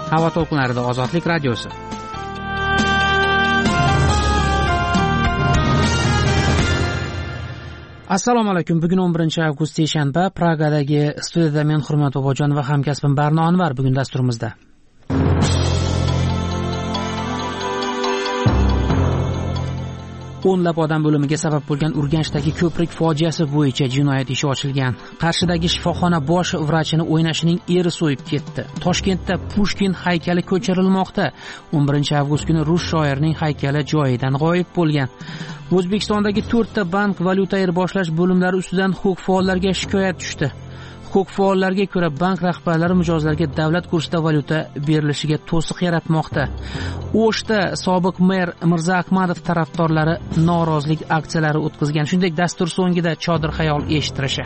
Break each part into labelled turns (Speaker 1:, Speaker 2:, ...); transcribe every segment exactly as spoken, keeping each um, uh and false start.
Speaker 1: Havo to'lqinlarida Ozodlik radiosi. Assalomu alaykum. Bugun o'n birinchi avgust seshanba. Pragadagi studiyada men Hurmat Bobojon va hamkasbim Barno Anvar bugun dasturimizda. O'nlab odam o'limiga sabab bo'lgan Urganchdagi ko'prik fojiasi bo'yicha jinoyat ishi ochilgan. Qarshidagi shifoxona bosh vrachini o'ynashining eri so'yib ketdi. Toshkentda Pushkin haykali ko'chirilmoqda. o'n birinchi avgust kuni rus shoirning haykali joyidan g'oyib bo'lgan. O'zbekistondagi to'rtta bank valyuta ayirboshlash bo'limlari ustidan huquq faollariga shikoyat tushdi. Huquq faollariga ko'ra, bank rahbarlari mijozlarga davlat kursida valyuta berilishiga to'siq yaratmoqda. O'shda sobiq mer Mirza Ahmadov tarafdorlari norozilik aksiyalari o'tkazgan. Shuningdek, dastur so'ngida chodir xayol eshittirishi.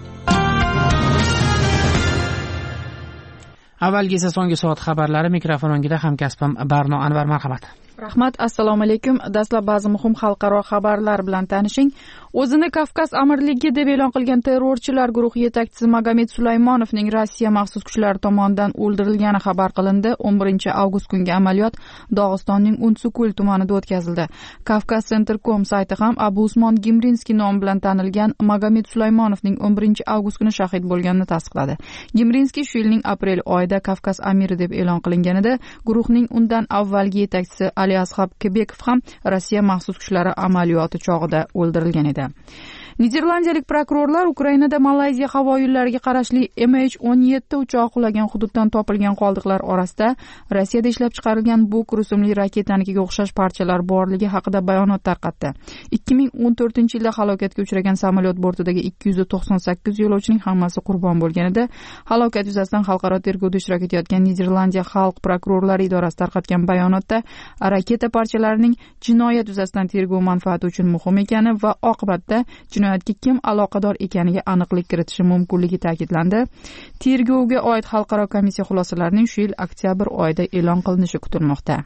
Speaker 1: Avvalgi esa so'nggi soat xabarlari. Mikrofon o'ngida hamkasbim Barno Anvar, marhamat.
Speaker 2: Rahmat, assalomu alaykum. Dastlab ba'zi muhim xalqaro xabarlar bilan tanishing. O'zini Kavkaz amirligi deb e'lon qilgan terrorchilar guruhi yetakchisi Magomed Sulaymonovning Rossiya maxsus kuchlari tomonidan o'ldirilgani xabar qilindi. o'n birinchi avgust kungi amaliyot Dog'istonning Unsukul tumanida o'tkazildi. Kavkaz Center dot com sayti ham Abu Usmon Gimrinskiy nomi bilan tanilgan Magomed Sulaymonovning o'n birinchi avgust kuni shahid bo'lganini tasdiqladi. Gimrinskiy shu yilning aprel oyida Kavkaz amiri deb e'lon qilinganida, guruhning undan avvalgi yetakchisi Ali Ashab Kebekov ham Rossiya maxsus kuchlari amaliyoti chog'ida o'ldirilgan edi. Niderlandiyalik prokurorlar Ukrainada Malayziya havo yo'llariga qarashli M H o'n yetti uchoq qulagan hududdan topilgan qoldiqlar orasida Rossiyada ishlab chiqarilgan Buk rusumli raketanikiga o'xshash parchalar borligi haqida bayonot tarqatdi. ikki ming o'n to'rtinchi yilda halokatga uchragan samolyot bortidagi ikki yuz to'qson sakkiz yo'lovchining hammasi qurbon bo'lganida, halokat yuzasidan xalqaro tergovda ishtirok etayotgan Niderlandiya xalq prokurorlari idorasi tarqatgan bayonotda raketa parchalarining jinoyat yuzasidan tergov manfaati uchun muhim ekani va oqibatda jinoyatga kim aloqador ekaniga aniqlik kiritishi mumkinligi ta'kidlandi. Tergovga oid xalqaro komissiya xulosalarining shu yil oktyabr oyida e'lon qilinishi kutilmoqda.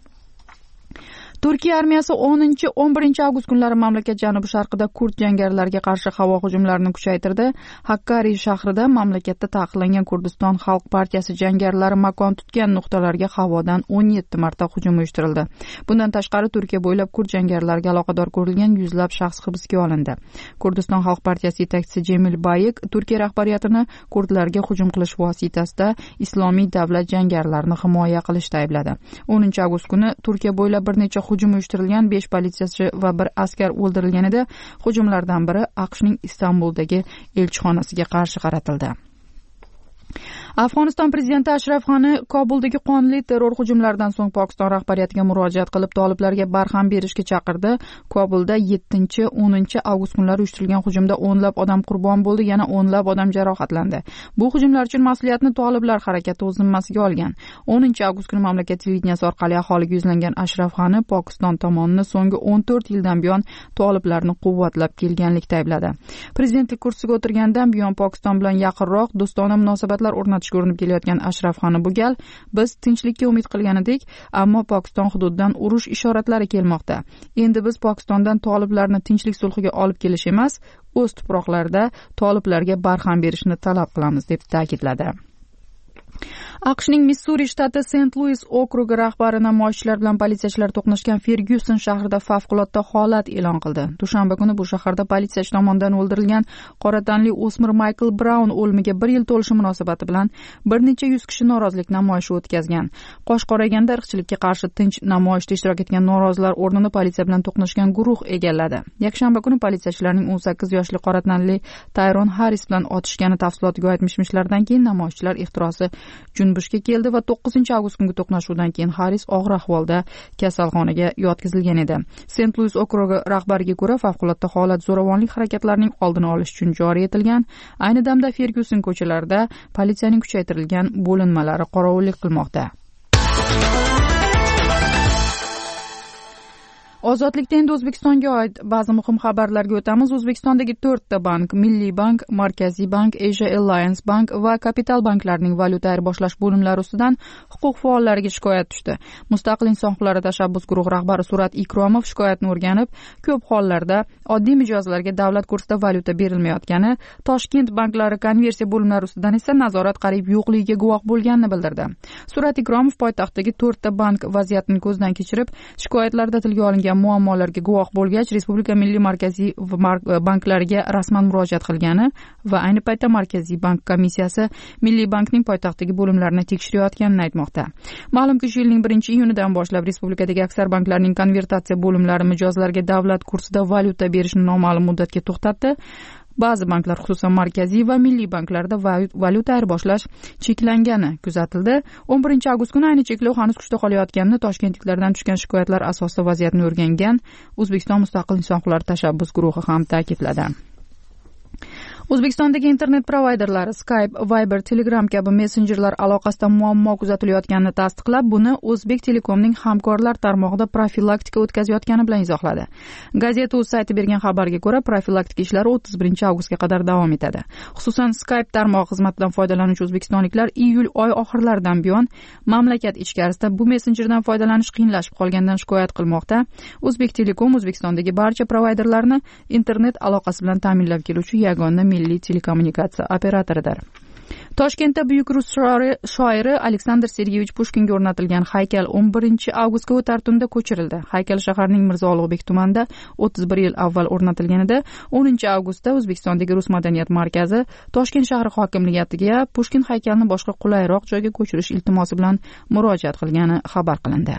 Speaker 2: Turkiya armiyasi o'ninchi o'n birinchi avgust kunlari mamlakat janubi sharqida kurd jangarilarga qarshi havo hujumlarini kuchaytirdi. Hakkari shahrida mamlakatda taqiqlangan Kurdiston xalq partiyasi jangarilari makon tutgan nuqtalarga havodan o'n yetti marta hujum uyushtirildi. Bundan tashqari Turkiya bo'ylab kurd jangarilariga aloqador ko'rilgan yuzlab shaxs hibsga olindi. Kurdiston xalq partiyasi yetakchisi Cemil Bayik Turkiya rahbariyatini kurdlarga hujum qilish vositasida Islomiy davlat jangarilarini himoya qilishda aybladi. o'ninchi avgust kuni Turkiya bo'ylab bir necha hujum uyushtirilgan, besh politsiyachi va bir askar o'ldirilganida, hujumlardan biri AQShning Istanbuldagi elchixonasiga qarshi qaratildi. Afg'oniston prezidenti Ashraf G'ani Kobuldagi qonli terror hujumlaridan so'ng Pokiston rahbariyatiga murojaat qilib, toliblarga barham berishga chaqirdi. Kobulda yettinchi o'ninchi avgust kunlari uyushtirilgan hujumda o'nlab odam qurbon bo'ldi, yana o'nlab odam jarohatlandi. Bu hujumlar uchun mas'uliyatni toliblar harakati o'z zimmasiga olgan. o'ninchi avgust kuni mamlakat televideniyasi orqali aholiga yuzlangan Ashraf G'ani Pokiston tomonini so'nggi o'n to'rt yildan buyon toliblarni quvvatlab kelganlikda aybladi. Prezidentlik kursiga o'tirgandan buyon Pokiston bilan yaqinroq do'stona munosabatlar o'rnatishga urinib kelayotgan Ashraf G'ani bu gal biz tinchlikka umid qilgan edik, ammo Pokiston hududidan urush ishoratlari kelmoqda. Endi biz Pokistondan toliblarni tinchlik sulhiga olib kelish emas, o'z tuproqlarida toliblarga barham berishni talab qilamiz deb ta'kidladi. AQShning Missuri shtati Sent-Luis okrugi rahbari namoyishchilar bilan politsiyachilar to'qnashgan Fergyuson shahrida favqulodda holat e'lon qildi. Dushanba kuni bu shaharda politsiyachi tomonidan o'ldirilgan qora tanli o'smir Michael Brown o'limiga bir yil to'lishi munosabati bilan bir necha yuz kishi norozilik namoyishi o'tkazgan. Qosh qorayganda irqchilikka qarshi tinch namoyishda ishtirok etgan norozilar o'rnini politsiya bilan to'qnashgan guruh egalladi. Yakshanba kuni politsiyachilarning o'n sakkiz yoshli qora tanli Tayron Harris bilan otishgani tafsilotiga oid mish-mishlardan keyin namoyishchilar ehtirosi junbushga keldi va to'qqizinchi avgust kungi to'qnashuvdan keyin Harris og'ir ahvolda kasalxonaga yotqizilgan edi. Sent-Luis okrugi rahbariga ko'ra, favqulodda holat zo'ravonlik harakatlarining oldini olish uchun joriy etilgan. Ayni damda Fergyuson ko'chalarida politsiyaning kuchaytirilgan bo'linmalari qorovullik qilmoqda. Ozodlikda endi O'zbekistonga oid ba'zi muhim xabarlarga o'tamiz. O'zbekistondagi to'rtta bank, Milliy bank, Markaziy bank, Asia Alliance bank va Kapital banklarining valyuta ayirboshlash bo'limlari ustidan huquq faollariga shikoyat tushdi. Mustaqil inson huquqlari tashabbus guruhi rahbari Surat Ikromov shikoyatni o'rganib, ko'p hollarda oddiy mijozlarga davlat kursida valyuta berilmayotgani, Toshkent banklari konversiya bo'limlari ustidan esa nazorat qariyb yo'qligiga guvoh bo'lganini bildirdi. Surat Ikromov poytaxtdagi to'rtta bank vaziyatini ko'zdan kechirib, shikoyatlarda tilga olingan muammolarga guvoh bo'lgach, Respublika Milliy markaziy banklariga rasman murojaat qilgani va ayni paytda Markaziy bank komissiyasi Milliy bankning poytaxtdagi bo'limlarini tekshirayotganini aytmoqda. Ma'lumki, shu yilning birinchi iyunidan boshlab respublikadagi aksar banklarning konvertatsiya bo'limlari mijozlarga davlat kursida valyuta berishni noma'lum muddatga to'xtatdi. Ba'zi banklar, xususan Markaziy va Milliy banklarda valyuta ayirboshlash cheklangani kuzatildi. o'n birinchi avgust kuni ayni cheklov hanuz kuchda qolayotganini Toshkentliklardan tushgan shikoyatlar asosida vaziyatni o'rgangan O'zbekiston Mustaqil inson huquqlari tashabbus guruhi ham ta'kidladi. O'zbekistondagi internet provayderlari Skype, Viber, Telegram kabi messenjerlar aloqasida muammo kuzatilayotganini tasdiqlab, buni O'zbek Telekomning hamkorlar tarmog'ida profilaktika o'tkazayotgani bilan izohladi. Gazeta o'z sayti bergan xabarga ko'ra, profilaktika ishlari o'ttiz birinchi avgustga qadar davom etadi. Xususan, Skype tarmog'i xizmatidan foydalanuvchi o'zbekistonliklar iyul oy oxirlaridan buyon mamlakat ichkarisida bu messenjerdan foydalanish qiyinlashib qolganidan shikoyat qilmoqda. O'zbek Telekom O'zbekistondagi barcha provayderlarni internet aloqasi bilan ta'minlab keluvchi yagona milliy telekommunikatsiya operatoridir. Toshkentda buyuk rus shoiri Aleksandr Sergeyevich Pushkinga o'rnatilgan haykal o'n birinchi avgustga o'tar tunda ko'chirildi. Haykal shaharning Mirzo Ulug'bek tumanida o'ttiz bir yil avval o'rnatilganida, o'ninchi avgustda O'zbekistondagi Rus madaniyat markazi Toshkent shahri hokimligiga Pushkin haykalini boshqa qulayroq joyga ko'chirish iltimosi bilan murojaat qilgani xabar qilindi.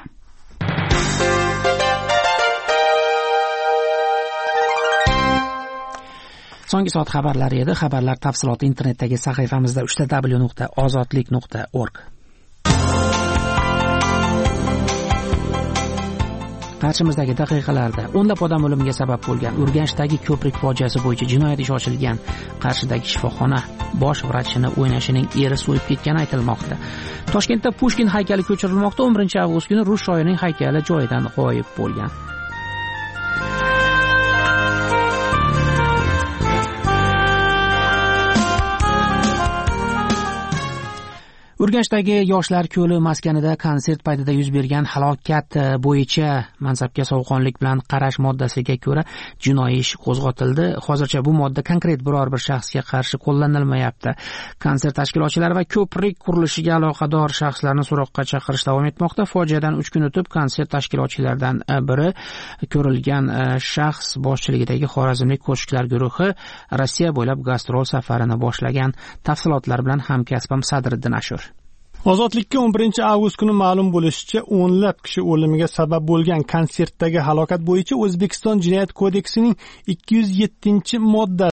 Speaker 1: So'nggi soat xabarlari edi. Xabarlar tafsiloti internetdagi sahifamizda uch w nuqta ozodlik nuqta org. Qarshimizdagi daqiqalarda o'nlab odam o'limiga sabab bo'lgan Urganchdagi ko'prik fojiasi bo'yicha jinoyat ishi ochilgan. Qarshidagi shifoxona bosh vrachini o'ynashining eri so'yib ketgani aytilmoqda. Toshkentda Pushkin haykali ko'chirilmoqda. o'n birinchi avgust kuni rus shoirining haykali joyidan g'oyib bo'lgan. Urganchdagi Yoshlar ko'li maskanida konsert paytida yuz bergan halokat bo'yicha mansabga sovuqqonlik bilan qarash moddasiga ko'ra jinoiy ish qo'zg'atildi. Hozircha bu modda konkret biror bir shaxsga qarshi qo'llanilmayapti. Konsert tashkilotchilari va ko'prik qurilishiga aloqador shaxslarni so'roqqa chaqirish davom etmoqda. Fojiadan uch kun o'tib konsert tashkilotchilaridan biri ko'rilgan shaxs boshchiligidagi Xorazmlik qo'shiqchilar guruhi Rossiya bo'ylab gastrol safarini boshlagan. Tafsilotlar bilan hamkasbim Sadriddin Ashur.
Speaker 3: Ozodlikka o'n birinchi avgust kuni ma'lum bo'lishicha, o'nlab kishi o'limiga sabab bo'lgan konsertdagi halokat bo'yicha O'zbekiston Jinoyat kodeksining ikki yuz yettinchi modda